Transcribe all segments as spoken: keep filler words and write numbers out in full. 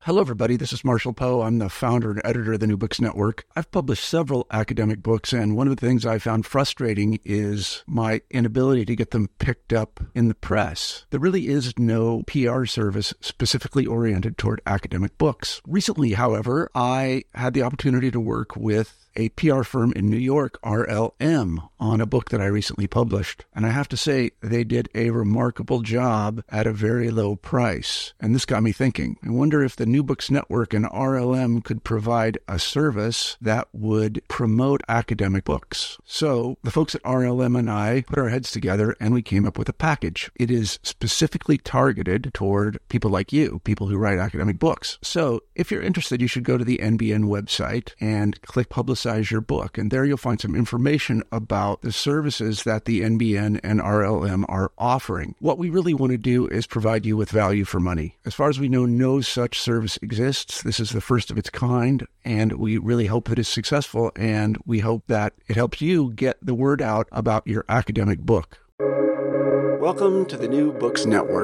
Hello, everybody. This is Marshall Poe. I'm the founder and editor of the New Books Network. I've published several academic books, and one of the things I found frustrating is my inability to get them picked up in the press. There really is no P R service specifically oriented toward academic books. Recently, however, I had the opportunity to work with a P R firm in New York, R L M, on a book that I recently published. And I have to say, they did a remarkable job at a very low price. And this got me thinking. I wonder if the New Books Network and R L M could provide a service that would promote academic books. So the folks at R L M and I put our heads together and we came up with a package. It is specifically targeted toward people like you, people who write academic books. So if you're interested, you should go to the N B N website and click Publicize your book. And there you'll find some information about the services that the N B N and R L M are offering. What we really want to do is provide you with value for money. As far as we know, no such service exists. This is the first of its kind, and we really hope that it's successful, and we hope that it helps you get the word out about your academic book. Welcome to the New Books Network.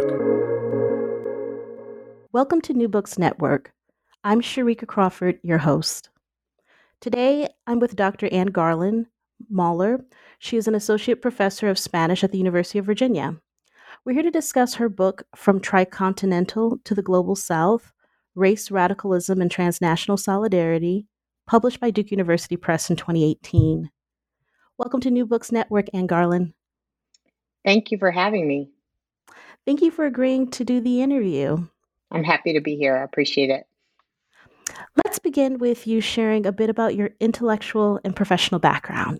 Welcome to New Books Network. I'm Sharika Crawford, your host. Today, I'm with Doctor Anne Garland Mahler. She is an associate professor of Spanish at the University of Virginia. We're here to discuss her book, From Tricontinental to the Global South, Race, Radicalism, and Transnational Solidarity, published by Duke University Press in twenty eighteen. Welcome to New Books Network, Anne Garland. Thank you for having me. Thank you for agreeing to do the interview. I'm happy to be here. I appreciate it. Let's begin with you sharing a bit about your intellectual and professional background.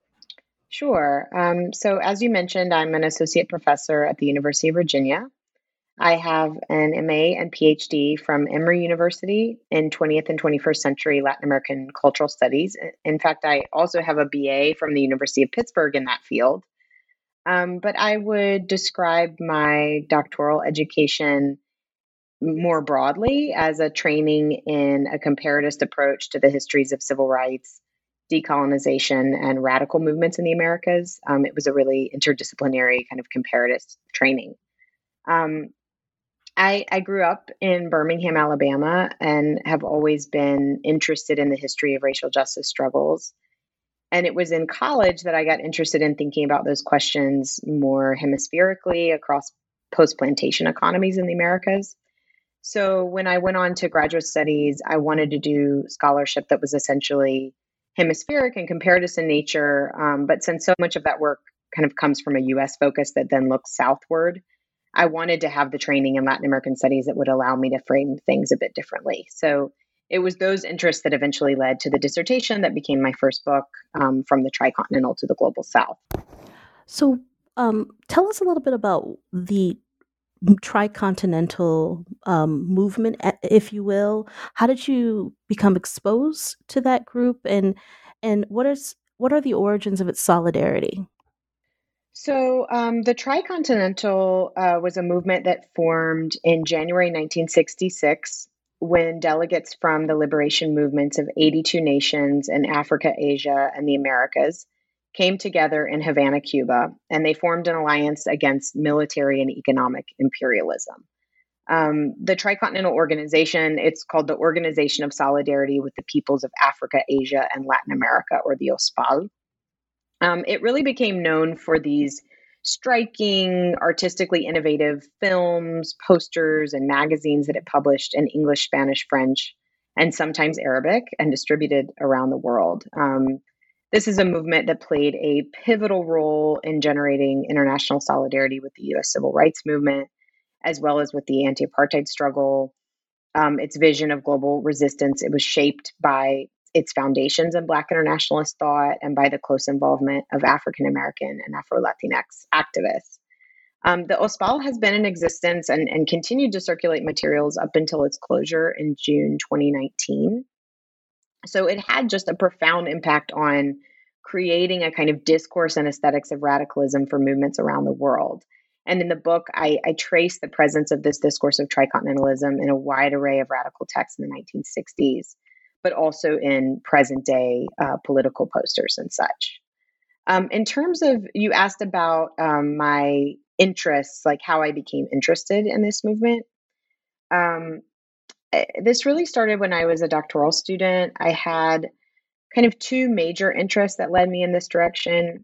Sure. Um, so as you mentioned, I'm an associate professor at the University of Virginia. I have an M A and P H D from Emory University in twentieth and twenty-first century Latin American cultural studies. In fact, I also have a B A from the University of Pittsburgh in that field. Um, but I would describe my doctoral education more broadly as a training in a comparatist approach to the histories of civil rights, decolonization, and radical movements in the Americas. Um, it was a really interdisciplinary kind of comparatist training. Um, I, I grew up in Birmingham, Alabama, and have always been interested in the history of racial justice struggles. And it was in college that I got interested in thinking about those questions more hemispherically across post-plantation economies in the Americas. So when I went on to graduate studies, I wanted to do scholarship that was essentially hemispheric and comparatist in nature. Um, but since so much of that work kind of comes from a U S focus that then looks southward, I wanted to have the training in Latin American studies that would allow me to frame things a bit differently. So it was those interests that eventually led to the dissertation that became my first book, um, From the Tricontinental to the Global South. So um, tell us a little bit about the tricontinental um, movement, if you will. How did you become exposed to that group, and and what is what are the origins of its solidarity? So um, the Tricontinental uh, was a movement that formed in January nineteen sixty-six when delegates from the liberation movements of eighty-two nations in Africa, Asia, and the Americas came together in Havana, Cuba, and they formed an alliance against military and economic imperialism. Um, the Tricontinental Organization, it's called the Organization of Solidarity with the Peoples of Africa, Asia, and Latin America, or the OSPAL. Um, it really became known for these striking, artistically innovative films, posters, and magazines that it published in English, Spanish, French, and sometimes Arabic, and distributed around the world. Um, This is a movement that played a pivotal role in generating international solidarity with the U S civil rights movement, as well as with the anti-apartheid struggle. Um, its vision of global resistance, it was shaped by its foundations in Black internationalist thought and by the close involvement of African American and Afro-Latinx activists. Um, the OSPAL has been in existence and, and continued to circulate materials up until its closure in June twenty nineteen. So it had just a profound impact on creating a kind of discourse and aesthetics of radicalism for movements around the world. And in the book, I, I trace the presence of this discourse of tricontinentalism in a wide array of radical texts in the nineteen sixties, but also in present day uh, political posters and such. Um, in terms of, you asked about um, my interests, like how I became interested in this movement. Um, this really started when I was a doctoral student. I had kind of two major interests that led me in this direction.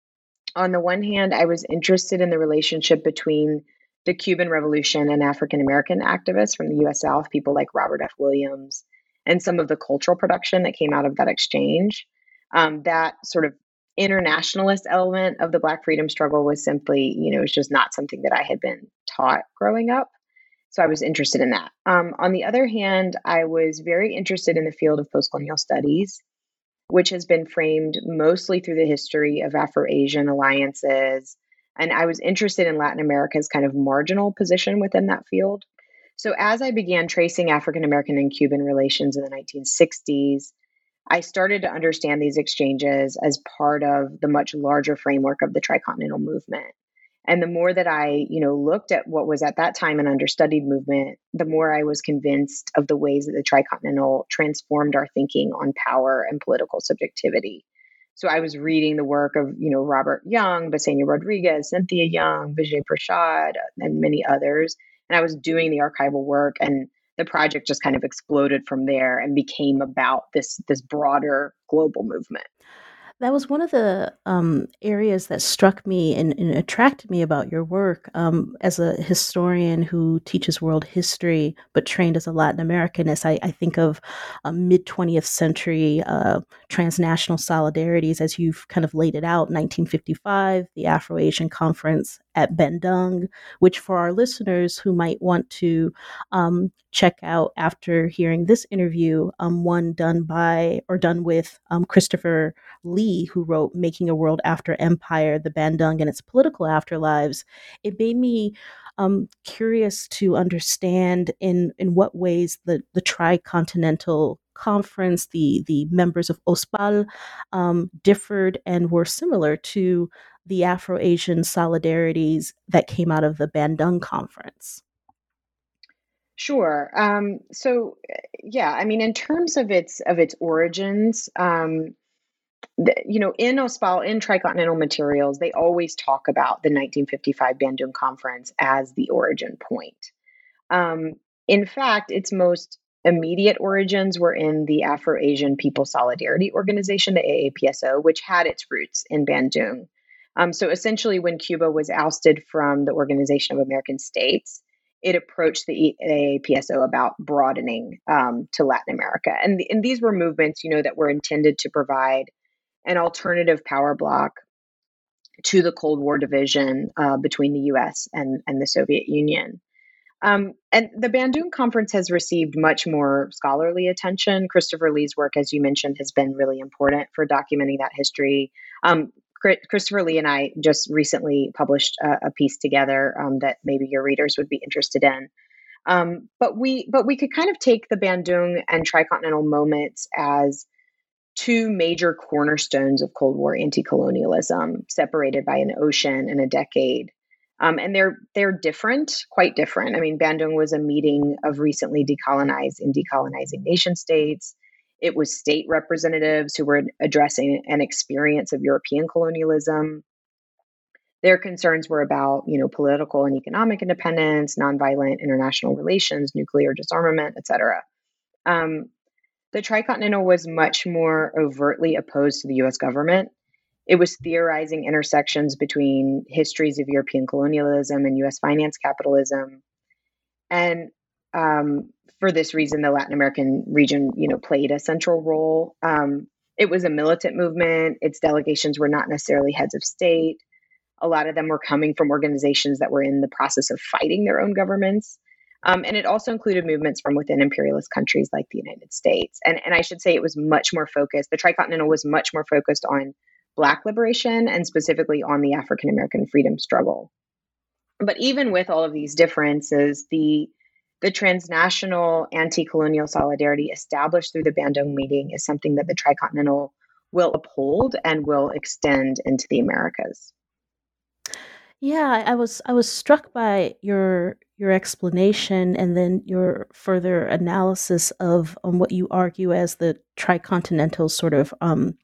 On the one hand, I was interested in the relationship between the Cuban Revolution and African American activists from the U S South, people like Robert F. Williams, and some of the cultural production that came out of that exchange. Um, that sort of internationalist element of the Black freedom struggle was simply, you know, it's just not something that I had been taught growing up. So I was interested in that. Um, on the other hand, I was very interested in the field of postcolonial studies, which has been framed mostly through the history of Afro-Asian alliances. And I was interested in Latin America's kind of marginal position within that field. So as I began tracing African American and Cuban relations in the nineteen sixties, I started to understand these exchanges as part of the much larger framework of the tricontinental movement. And the more that I, you know, looked at what was at that time an understudied movement, the more I was convinced of the ways that the tricontinental transformed our thinking on power and political subjectivity. So I was reading the work of, you know, Robert Young, Bassenia Rodriguez, Cynthia Young, Vijay Prashad, and many others. And I was doing the archival work, and the project just kind of exploded from there and became about this this broader global movement. That was one of the um, areas that struck me and, and attracted me about your work. Um, as a historian who teaches world history but trained as a Latin Americanist, I, I think of um, mid-twentieth century uh, transnational solidarities as you've kind of laid it out. nineteen fifty-five, the Afro-Asian Conference at Bandung, which for our listeners who might want to um, check out after hearing this interview, um, one done by or done with um, Christopher Lee, who wrote Making a World After Empire, the Bandung and its Political Afterlives. It made me um, curious to understand in, in what ways the, the Tricontinental Conference, the, the members of OSPAL, um, differed and were similar to the Afro-Asian solidarities that came out of the Bandung Conference. Sure. Um, so, yeah, I mean, in terms of its of its origins, um, the, you know, in OSPAL, in Tricontinental Materials, they always talk about the nineteen fifty-five Bandung Conference as the origin point. Um, in fact, its most immediate origins were in the Afro-Asian People Solidarity Organization, the A A P S O, which had its roots in Bandung. Um, so essentially, when Cuba was ousted from the Organization of American States, it approached the A A P S O about broadening um, to Latin America. And, the, and these were movements, you know, that were intended to provide an alternative power bloc to the Cold War division uh, between the U S and, and the Soviet Union. Um, and the Bandung Conference has received much more scholarly attention. Christopher Lee's work, as you mentioned, has been really important for documenting that history. Um, Christopher Lee and I just recently published a, a piece together um, that maybe your readers would be interested in. Um, but we, but we could kind of take the Bandung and Tricontinental moments as two major cornerstones of Cold War anti-colonialism, separated by an ocean and a decade. Um, and they're they're different, quite different. I mean, Bandung was a meeting of recently decolonized and decolonizing nation states. It was state representatives who were addressing an experience of European colonialism. Their concerns were about, you know, political and economic independence, nonviolent international relations, nuclear disarmament, et cetera. Um, the Tricontinental was much more overtly opposed to the U S government. It was theorizing intersections between histories of European colonialism and U S finance capitalism. And um, for this reason, the Latin American region, you know, played a central role. Um, it was a militant movement. Its delegations were not necessarily heads of state. A lot of them were coming from organizations that were in the process of fighting their own governments. Um, and it also included movements from within imperialist countries like the United States. And, and I should say it was much more focused. The Tricontinental was much more focused on Black liberation and specifically on the African American freedom struggle. But even with all of these differences, the, the transnational anti-colonial solidarity established through the Bandung meeting is something that the Tricontinental will uphold and will extend into the Americas. Yeah, I was I was struck by your your explanation and then your further analysis of um, what you argue as the Tricontinental sort of um,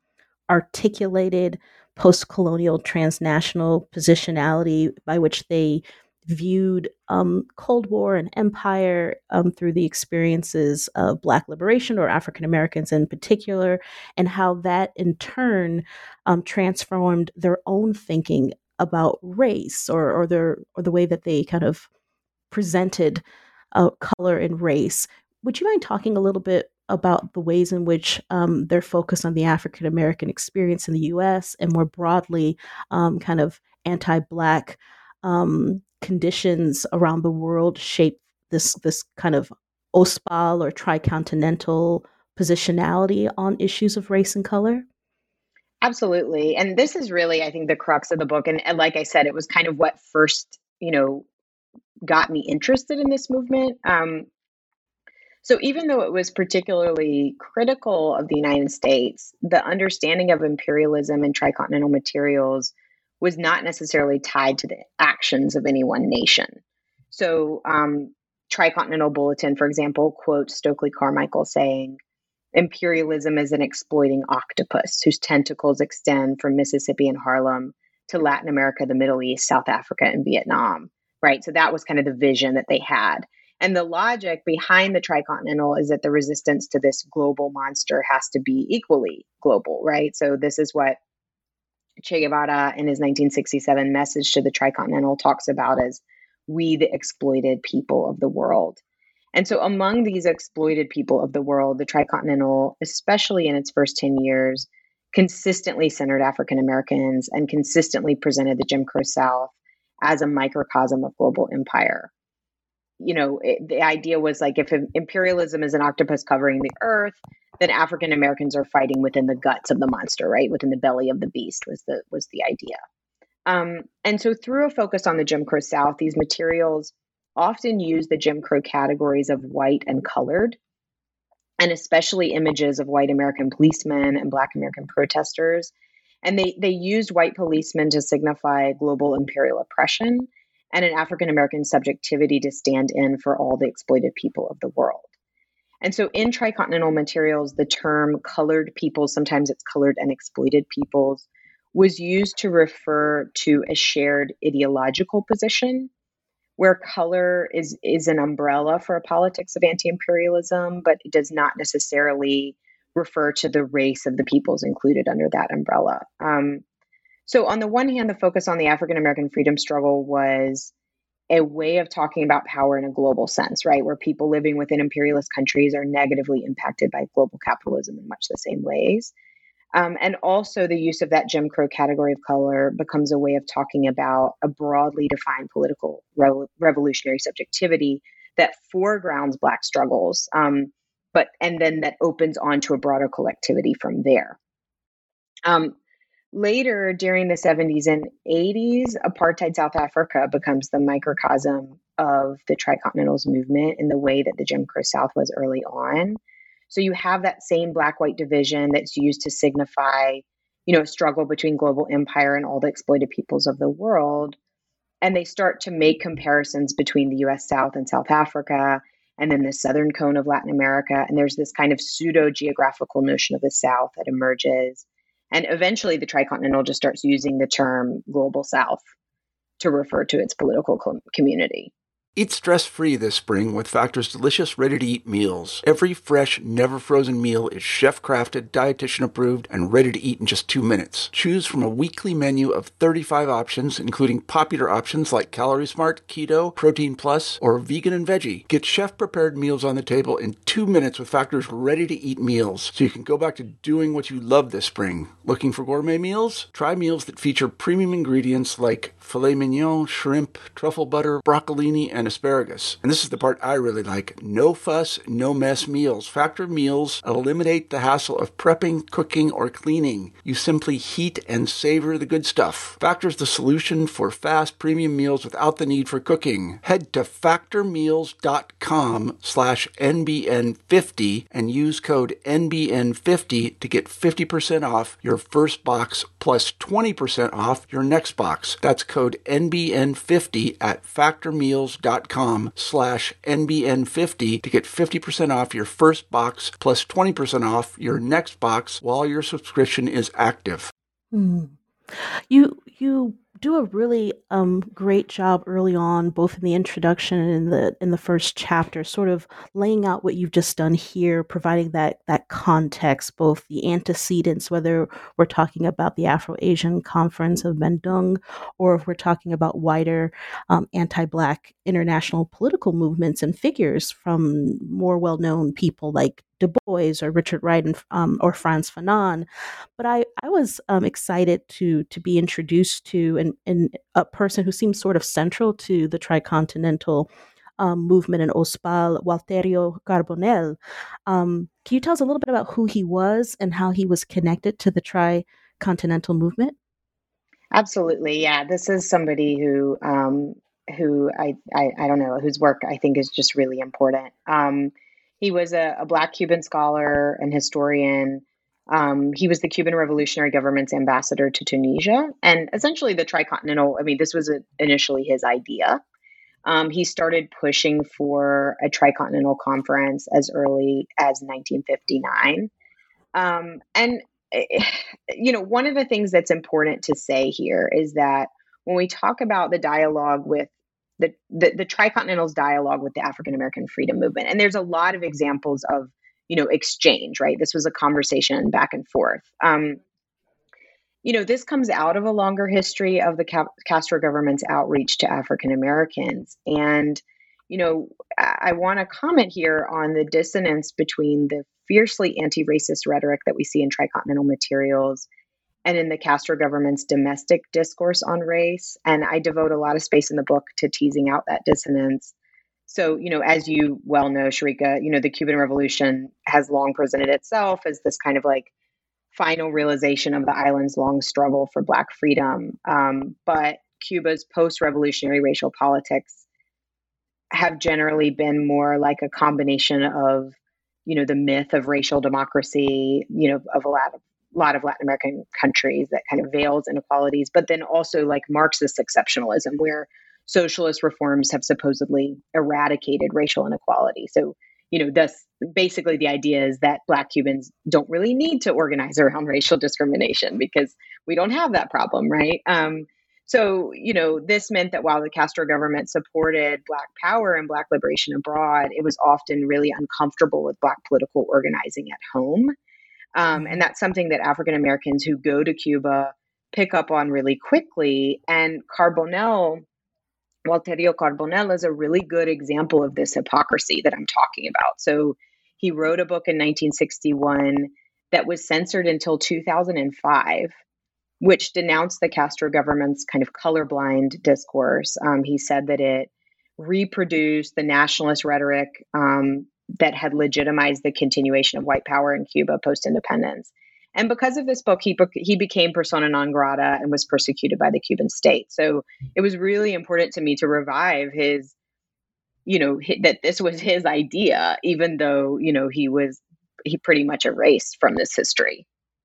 articulated post-colonial transnational positionality by which they viewed um, Cold War and empire um, through the experiences of Black liberation, or African Americans in particular, and how that in turn um, transformed their own thinking about race, or or their or the way that they kind of presented uh, color and race. Would you mind talking a little bit about the ways in which um, their focus on the African American experience in the U S and more broadly, um, kind of anti-Black um, conditions around the world shape this this kind of O S P A L or tricontinental positionality on issues of race and color? Absolutely. And this is really, I think, the crux of the book. And, and like I said, it was kind of what first, you know, got me interested in this movement. Um, so even though it was particularly critical of the United States, the understanding of imperialism and tricontinental materials was not necessarily tied to the actions of any one nation. So um, Tricontinental Bulletin, for example, quotes Stokely Carmichael saying, "Imperialism is an exploiting octopus whose tentacles extend from Mississippi and Harlem to Latin America, the Middle East, South Africa, and Vietnam," right? So that was kind of the vision that they had. And the logic behind the tricontinental is that the resistance to this global monster has to be equally global, right? So this is what Che Guevara in his nineteen sixty-seven message to the tricontinental talks about as "we the exploited people of the world." And so among these exploited people of the world, the tricontinental, especially in its first ten years, consistently centered African Americans and consistently presented the Jim Crow South as a microcosm of global empire. You know, it, the idea was like, if imperialism is an octopus covering the earth, then African Americans are fighting within the guts of the monster, right? Within the belly of the beast was the was the idea. Um, and so through a focus on the Jim Crow South, these materials often use the Jim Crow categories of white and colored, and especially images of white American policemen and Black American protesters. And they, they used white policemen to signify global imperial oppression and an African American subjectivity to stand in for all the exploited people of the world. And so in tricontinental materials, the term colored peoples, sometimes it's colored and exploited peoples, was used to refer to a shared ideological position where color is, is an umbrella for a politics of anti-imperialism, but it does not necessarily refer to the race of the peoples included under that umbrella. Um, so on the one hand, the focus on the African American freedom struggle was a way of talking about power in a global sense, right? Where people living within imperialist countries are negatively impacted by global capitalism in much the same ways. Um, and also the use of that Jim Crow category of color becomes a way of talking about a broadly defined political re- revolutionary subjectivity that foregrounds Black struggles, um, but and then that opens onto a broader collectivity from there. Um, later, during the seventies and eighties, apartheid South Africa becomes the microcosm of the Tricontinental's movement in the way that the Jim Crow South was early on. So you have that same Black-white division that's used to signify, you know, a struggle between global empire and all the exploited peoples of the world. And they start to make comparisons between the U S South and South Africa, and then the southern cone of Latin America. And there's this kind of pseudo-geographical notion of the South that emerges. And eventually the Tricontinental just starts using the term global South to refer to its political com- community. Eat stress-free this spring with Factor's delicious, ready-to-eat meals. Every fresh, never-frozen meal is chef-crafted, dietitian-approved, and ready to eat in just two minutes. Choose from a weekly menu of thirty-five options, including popular options like Calorie Smart, Keto, Protein Plus, or Vegan and Veggie. Get chef-prepared meals on the table in two minutes with Factor's ready-to-eat meals, so you can go back to doing what you love this spring. Looking for gourmet meals? Try meals that feature premium ingredients like filet mignon, shrimp, truffle butter, broccolini, and asparagus. And this is the part I really like. No fuss, no mess meals. Factor meals eliminate the hassle of prepping, cooking, or cleaning. You simply heat and savor the good stuff. Factor's the solution for fast premium meals without the need for cooking. Head to factormeals.com slash NBN50 and use code N B N fifty to get fifty percent off your first box plus twenty percent off your next box. That's code N B N fifty at factormeals.com slash NBN50 to get fifty percent off your first box plus twenty percent off your next box while your subscription is active. Hmm. You you do a really um, great job early on, both in the introduction and in the in the first chapter, sort of laying out what you've just done here, providing that that context, both the antecedents, whether we're talking about the Afro-Asian Conference of Bandung, or if we're talking about wider um, anti-Black international political movements and figures from more well-known people like Du Bois or Richard Wright and, um, or Frantz Fanon. But I, I was um, excited to to be introduced to and, and a person who seems sort of central to the tricontinental um, movement in OSPAL, Walterio Carbonell. Um, can you tell us a little bit about who he was and how he was connected to the tricontinental movement? Absolutely, yeah. This is somebody who um, who I, I I don't know, whose work I think is just really important. Um, he was a, a Black Cuban scholar and historian. Um, he was the Cuban Revolutionary Government's ambassador to Tunisia, and essentially the tricontinental. I mean, this was a, initially his idea. Um, he started pushing for a tricontinental conference as early as nineteen fifty-nine. Um, and, eh, you know, one of the things that's important to say here is that when we talk about the dialogue with the, the, the Tricontinental's dialogue with the African American freedom movement, and there's a lot of examples of, you know, exchange, right? This was a conversation back and forth. Um, you know, this comes out of a longer history of the Castro government's outreach to African Americans. And, you know, I, I want to comment here on the dissonance between the fiercely anti-racist rhetoric that we see in tricontinental materials and in the Castro government's domestic discourse on race. And I devote a lot of space in the book to teasing out that dissonance. So, you know, as you well know, Sharika, you know, the Cuban Revolution has long presented itself as this kind of like final realization of the island's long struggle for Black freedom. Um, but Cuba's post-revolutionary racial politics have generally been more like a combination of, you know, the myth of racial democracy, you know, of a lot of, lot of Latin American countries that kind of veils inequalities, but then also like Marxist exceptionalism, where socialist reforms have supposedly eradicated racial inequality. So, you know, thus basically the idea is that Black Cubans don't really need to organize around racial discrimination because we don't have that problem, right? Um, so, you know, this meant that while the Castro government supported Black power and Black liberation abroad, it was often really uncomfortable with Black political organizing at home. Um, and that's something that African Americans who go to Cuba pick up on really quickly. And Carbonell, Walterio Carbonell, is a really good example of this hypocrisy that I'm talking about. So he wrote a book in nineteen sixty-one that was censored until two thousand five, which denounced the Castro government's kind of colorblind discourse. Um, he said that it reproduced the nationalist rhetoric um, that had legitimized the continuation of white power in Cuba post-independence. And because of this book, he, he became persona non grata and was persecuted by the Cuban state. So it was really important to me to revive his, you know, his, that this was his idea, even though, you know, he was, he pretty much erased from this history.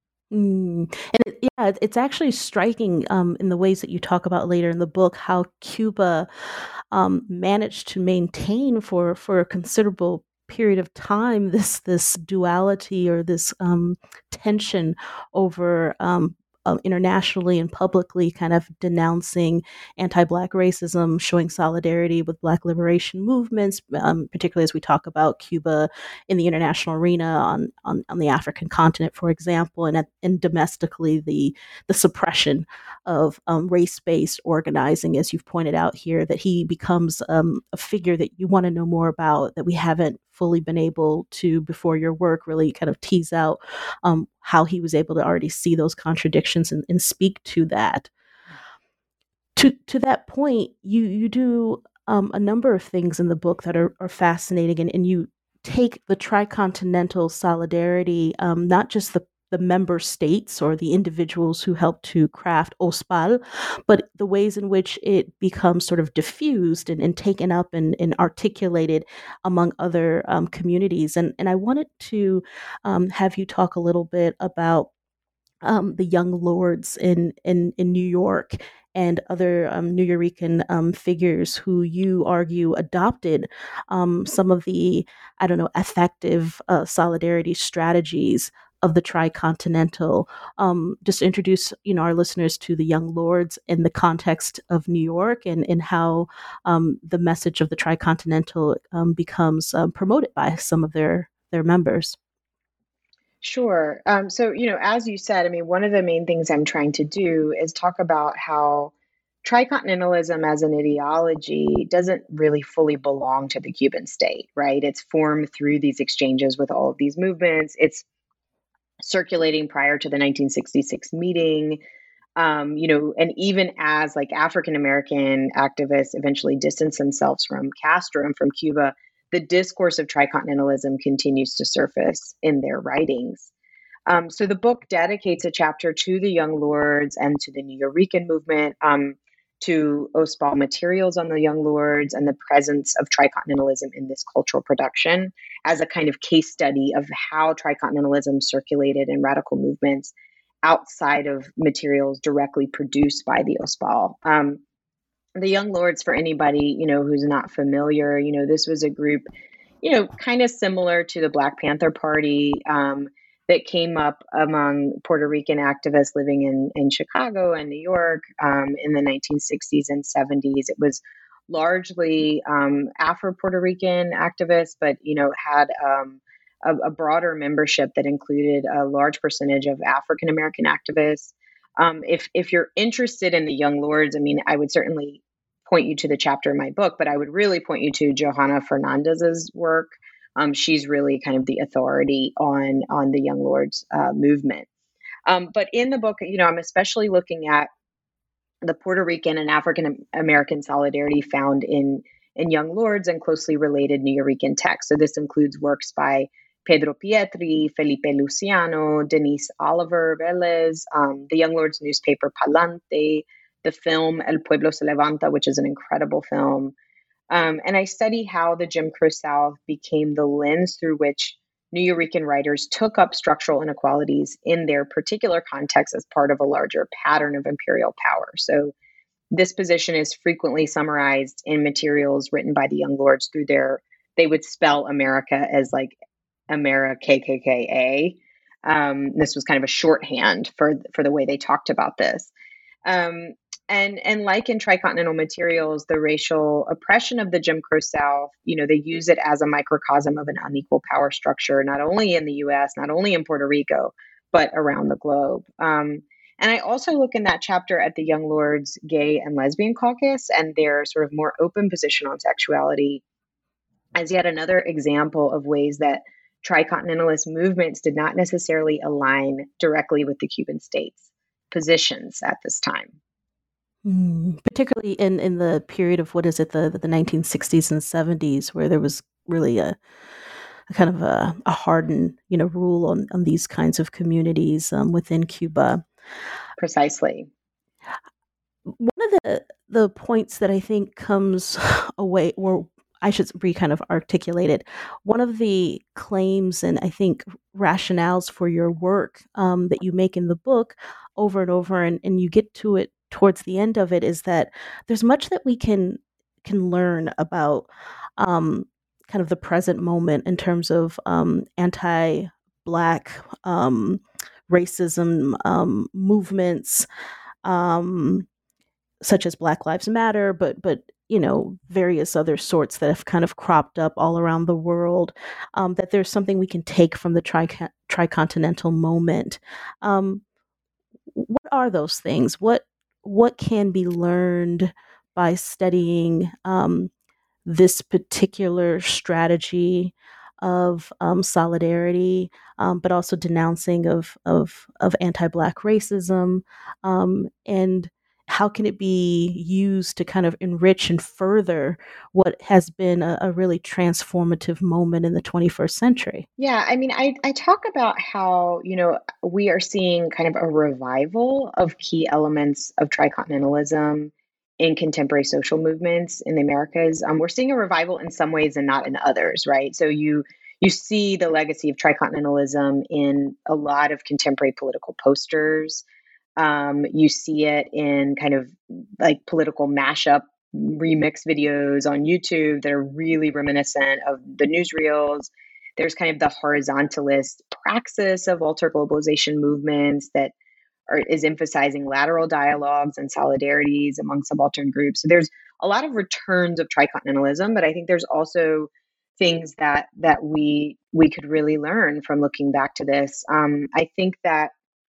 Mm. And it, yeah, it's actually striking um, in the ways that you talk about later in the book, how Cuba um, managed to maintain for, for a considerable period of time this this duality or this um, tension over um, uh, internationally and publicly kind of denouncing anti-Black racism, showing solidarity with Black liberation movements, um, particularly as we talk about Cuba in the international arena on on, on the African continent, for example, and, at, and domestically the the suppression of um, race-based organizing, as you've pointed out here, that he becomes um, a figure that you want to know more about, that we haven't fully been able to, before your work, really kind of tease out um, how he was able to already see those contradictions and, and speak to that. To to that point, you you do um, a number of things in the book that are, are fascinating, and, and you take the tricontinental solidarity, um, not just the the member states or the individuals who help to craft OSPAL, but the ways in which it becomes sort of diffused and, and taken up and, and articulated among other um, communities. And, and I wanted to um, have you talk a little bit about um, the Young Lords in, in, in New York and other um, New Yorican um, figures who you argue adopted um, some of the, I don't know, effective uh, solidarity strategies of the Tricontinental. Um, just to introduce, you know, our listeners to the Young Lords in the context of New York, and, and how um, the message of the Tricontinental um, becomes um, promoted by some of their, their members. Sure. Um, so, you know, as you said, I mean, one of the main things I'm trying to do is talk about how tricontinentalism as an ideology doesn't really fully belong to the Cuban state, right? It's formed through these exchanges with all of these movements. It's circulating prior to the nineteen sixty-six meeting. Um, you know, and even as like African American activists eventually distance themselves from Castro and from Cuba, the discourse of tricontinentalism continues to surface in their writings. Um, so the book dedicates a chapter to the Young Lords and to the Nuyorican movement, um, to OSPAL materials on the Young Lords and the presence of tricontinentalism in this cultural production as a kind of case study of how tricontinentalism circulated in radical movements outside of materials directly produced by the OSPAL. Um, the Young Lords, for anybody, you know, who's not familiar, you know, this was a group, you know, kind of similar to the Black Panther Party, um, that came up among Puerto Rican activists living in, in Chicago and New York um, in the nineteen sixties and seventies. It was largely um, Afro-Puerto Rican activists, but, you know, had um, a, a broader membership that included a large percentage of African American activists. Um, if if you're interested in the Young Lords, I mean, I would certainly point you to the chapter in my book, but I would really point you to Johanna Fernandez's work. Um, she's really kind of the authority on on the Young Lords uh, movement. Um, but in the book, you know, I'm especially looking at the Puerto Rican and African American solidarity found in in Young Lords and closely related Nuyorican texts. So this includes works by Pedro Pietri, Felipe Luciano, Denise Oliver Velez, um, the Young Lords newspaper Palante, the film El Pueblo se Levanta, which is an incredible film. Um, and I study how the Jim Crow South became the lens through which Nuyorican writers took up structural inequalities in their particular context as part of a larger pattern of imperial power. So this position is frequently summarized in materials written by the Young Lords through their, they would spell America as like America K K K A. Um, this was kind of a shorthand for, for the way they talked about this. Um, and and like in tricontinental materials, the racial oppression of the Jim Crow South, you know, they use it as a microcosm of an unequal power structure, not only in the U S, not only in Puerto Rico, but around the globe. Um, and I also look in that chapter at the Young Lords Gay and Lesbian Caucus and their sort of more open position on sexuality as yet another example of ways that tricontinentalist movements did not necessarily align directly with the Cuban state's positions at this time. Mm, particularly in, in the period of, what is it, the, the nineteen sixties and seventies, where there was really a, a kind of a, a hardened, you know, rule on, on these kinds of communities um, within Cuba. Precisely. One of the, the points that I think comes away, or I should re kind of articulate it, one of the claims and I think rationales for your work um, that you make in the book over and over, and, and you get to it towards the end of it, is that there's much that we can can learn about um, kind of the present moment in terms of um, anti-Black um, racism um, movements, um, such as Black Lives Matter, but but you know, various other sorts that have kind of cropped up all around the world. Um, that there's something we can take from the tri- tricontinental moment. Um, what are those things? What what can be learned by studying um, this particular strategy of um, solidarity, um, but also denouncing of of, of anti-Black racism, um, and how can it be used to kind of enrich and further what has been a, a really transformative moment in the twenty-first century? Yeah, I mean, I, I talk about how, you know, we are seeing kind of a revival of key elements of tricontinentalism in contemporary social movements in the Americas. Um, we're seeing a revival in some ways and not in others, right? So you you see the legacy of tricontinentalism in a lot of contemporary political posters. Um, you see it in kind of like political mashup remix videos on YouTube that are really reminiscent of the newsreels. There's kind of the horizontalist praxis of alter globalization movements that are, is emphasizing lateral dialogues and solidarities among subaltern groups. So there's a lot of returns of tricontinentalism, but I think there's also things that that we we could really learn from looking back to this. Um, I think that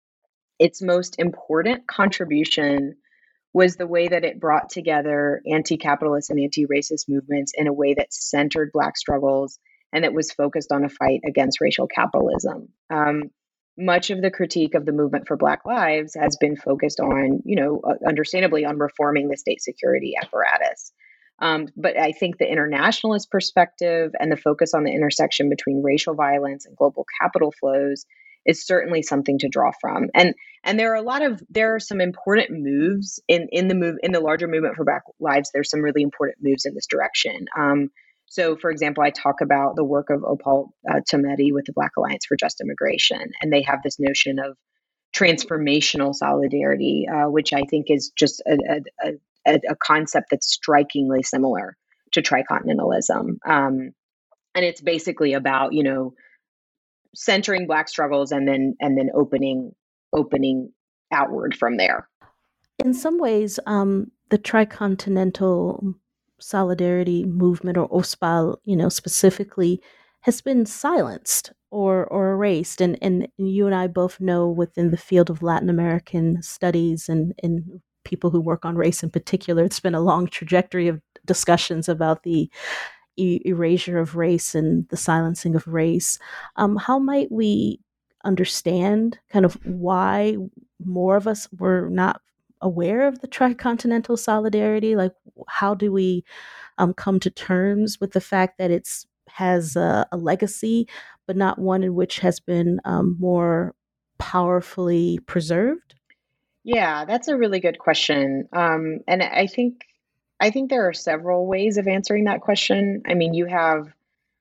its most important contribution was the way that it brought together anti-capitalist and anti-racist movements in a way that centered Black struggles and that was focused on a fight against racial capitalism. Um, much of the critique of the movement for Black lives has been focused on, you know, uh, understandably on reforming the state security apparatus. Um, but I think the internationalist perspective and the focus on the intersection between racial violence and global capital flows is certainly something to draw from. And and there are a lot of there are some important moves in in the move in the larger movement for Black lives. There's some really important moves in this direction. Um, so, for example, I talk about the work of Opal uh, Tometi with the Black Alliance for Just Immigration, and they have this notion of transformational solidarity, uh, which I think is just a, a, a, a concept that's strikingly similar to tricontinentalism. Um, and it's basically about, you know, centering Black struggles and then and then opening opening outward from there. In some ways, um, the tricontinental solidarity movement, or O S P A L, you know, specifically, has been silenced or or erased. And, and you and I both know within the field of Latin American studies and, and people who work on race in particular, it's been a long trajectory of discussions about the e- erasure of race and the silencing of race. Um, how might we understand kind of why more of us were not aware of the tricontinental solidarity? Like, how do we um, come to terms with the fact that it's has a, a legacy, but not one in which has been um, more powerfully preserved? Yeah, that's a really good question. Um, and I think I think there are several ways of answering that question. I mean, you have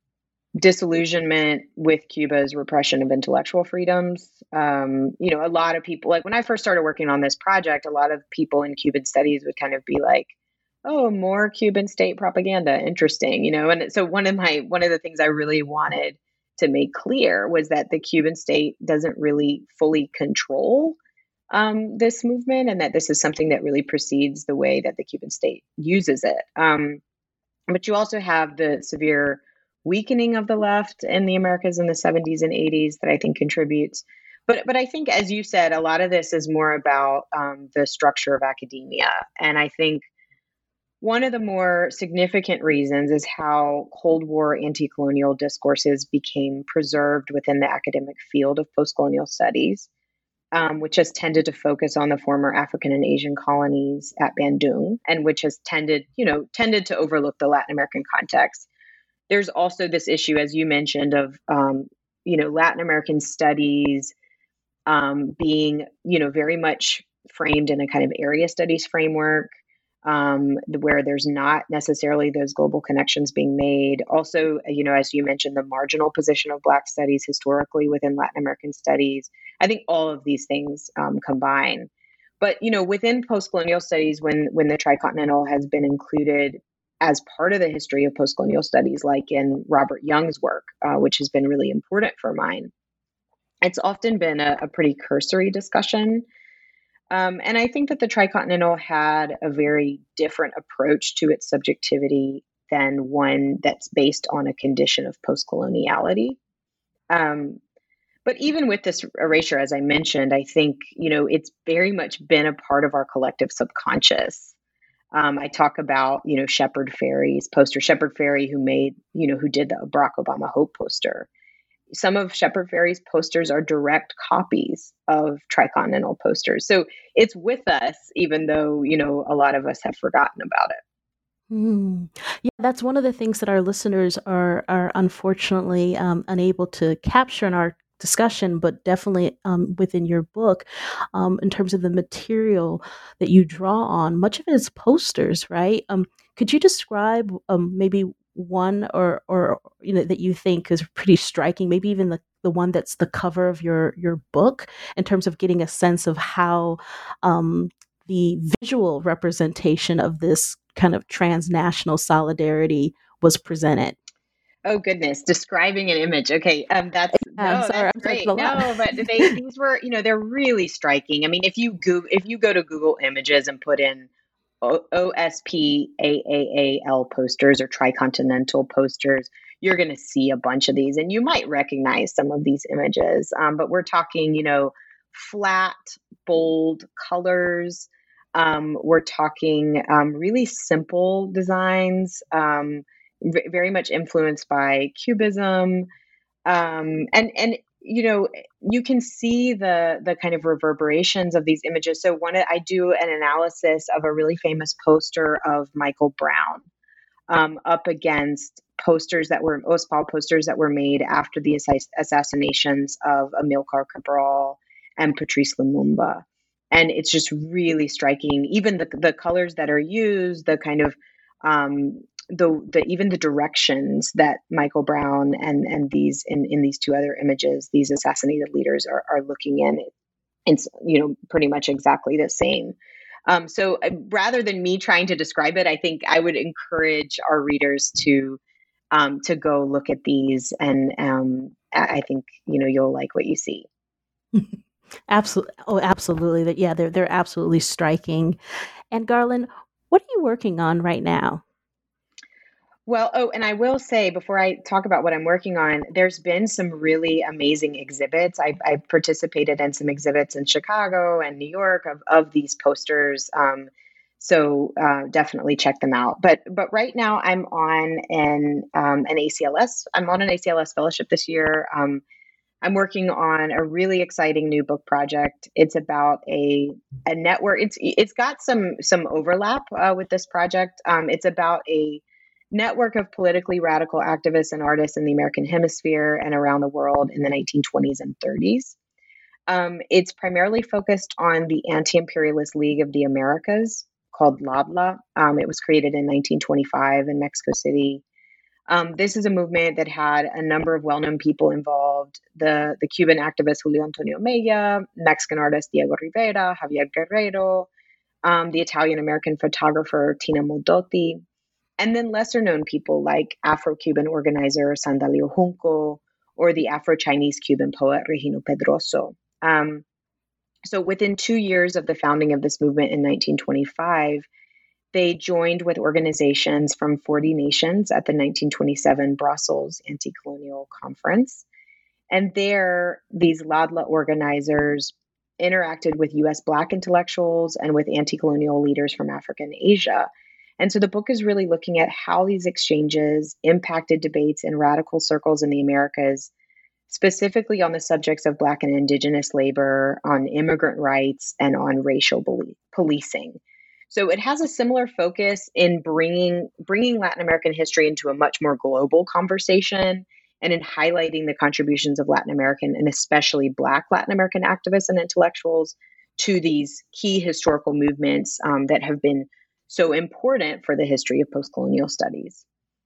disillusionment with Cuba's repression of intellectual freedoms. Um, you know, a lot of people, like when I first started working on this project, a lot of people in Cuban studies would kind of be like, oh, more Cuban state propaganda, interesting, you know. And so one of my one of the things I really wanted to make clear was that the Cuban state doesn't really fully control um, this movement, and that this is something that really precedes the way that the Cuban state uses it. Um, but you also have the severe weakening of the left in the Americas in the seventies and eighties that I think contributes. But but I think, as you said, a lot of this is more about um, the structure of academia. And I think one of the more significant reasons is how Cold War anti-colonial discourses became preserved within the academic field of post-colonial studies, um, which has tended to focus on the former African and Asian colonies at Bandung, and which has tended, you know, tended to overlook the Latin American context. There's also this issue, as you mentioned, of um, you know, Latin American studies um, being, you know, very much framed in a kind of area studies framework, um, where there's not necessarily those global connections being made. Also, you know, as you mentioned, the marginal position of Black studies historically within Latin American studies. I think all of these things um, combine. But, you know, within post-colonial studies, when when the tricontinental has been included as part of the history of post-colonial studies, like in Robert Young's work, uh, which has been really important for mine, it's often been a, a pretty cursory discussion. Um, and I think that the tricontinental had a very different approach to its subjectivity than one that's based on a condition of post-coloniality. Um, but even with this erasure, as I mentioned, I think, you know, it's very much been a part of our collective subconscious. Um, I talk about, you know, Shepard Fairey's poster, Shepard Fairey, who made, you know, who did the Barack Obama Hope poster. Some of Shepard Fairey's posters are direct copies of tricontinental posters. So it's with us, even though, you know, a lot of us have forgotten about it. Mm. Yeah, that's one of the things that our listeners are are unfortunately um, unable to capture in our discussion, but definitely um, within your book, um, in terms of the material that you draw on. Much of it is posters, right? Um, could you describe um, maybe one or or you know that you think is pretty striking, maybe even the the one that's the cover of your your book, in terms of getting a sense of how um, the visual representation of this kind of transnational solidarity was presented? Oh goodness, describing an image. Okay, um, that's No, Sorry, that's I'm talking great. a lot. No, but they these were, you know, they're really striking. I mean, if you go if you go to Google Images and put in O- OSPAAAL posters or tricontinental posters, you're going to see a bunch of these, and you might recognize some of these images. Um, but we're talking, you know, flat, bold colors. Um, we're talking um, really simple designs, um, v- very much influenced by Cubism, um, and and you know you can see the the kind of reverberations of these images. So one, I do an analysis of a really famous poster of Michael Brown um, up against posters that were O S P A L posters that were made after the assass- assassinations of Amilcar Cabral and Patrice Lumumba. And it's just really striking. Even the the colors that are used, the kind of um, the the even the directions that Michael Brown and and these in in these two other images, these assassinated leaders are are looking in. It's, you know, pretty much exactly the same. Um, so uh, rather than me trying to describe it, I think I would encourage our readers to um, to go look at these, and um, I I think, you know, you'll like what you see. Absolutely. Oh, absolutely. That yeah, they're they're absolutely striking. And Garland, what are you working on right now? Well, oh, and I will say before I talk about what I'm working on, there's been some really amazing exhibits. I've, I've participated in some exhibits in Chicago and New York of, of these posters. Um, so uh, definitely check them out. But but right now I'm on an um, an A C L S. I'm on an A C L S fellowship this year. Um, I'm working on a really exciting new book project. It's about a a network. It's it's got some some overlap uh, with this project. Um, it's about a network of politically radical activists and artists in the American hemisphere and around the world in the nineteen twenties and thirties. Um, it's primarily focused on the Anti-Imperialist League of the Americas, called LADLA. Um, it was created in nineteen twenty-five in Mexico City. Um, this is a movement that had a number of well-known people involved: the the Cuban activist Julio Antonio Mella, Mexican artist Diego Rivera, Javier Guerrero, um, the Italian-American photographer Tina Modotti, and then lesser-known people like Afro-Cuban organizer Sandalio Junco or the Afro-Chinese Cuban poet Regino Pedroso. Um, so within two years of the founding of this movement in nineteen twenty-five, they joined with organizations from forty nations at the nineteen twenty-seven Brussels Anti-Colonial Conference. And there, these LADLA organizers interacted with U S Black intellectuals and with anti-colonial leaders from Africa and Asia. And so the book is really looking at how these exchanges impacted debates in radical circles in the Americas, specifically on the subjects of Black and Indigenous labor, on immigrant rights, and on racial policing. So it has a similar focus in bringing bringing Latin American history into a much more global conversation, and in highlighting the contributions of Latin American and especially Black Latin American activists and intellectuals to these key historical movements um, that have been so important for the history of post-colonial studies.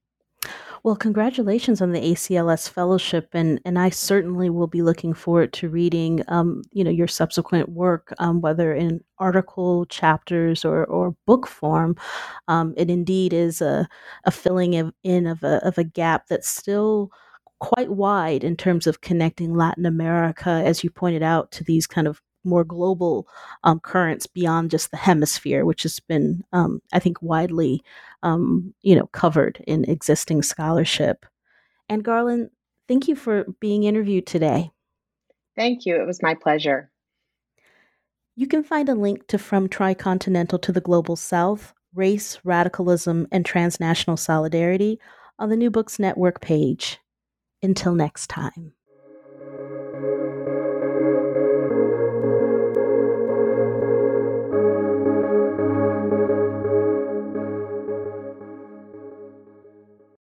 Well, congratulations on the A C L S fellowship, and and I certainly will be looking forward to reading, um, you know, your subsequent work, um, whether in article, chapters, or or book form. Um, it indeed is a a filling of, in of a of a gap that's still quite wide in terms of connecting Latin America, as you pointed out, to these kind of more global um, currents beyond just the hemisphere, which has been, um, I think, widely, um, you know, covered in existing scholarship. And Garland, thank you for being interviewed today. Thank you. It was my pleasure. You can find a link to From Tricontinental to the Global South, Race, Radicalism, and Transnational Solidarity on the New Books Network page. Until next time.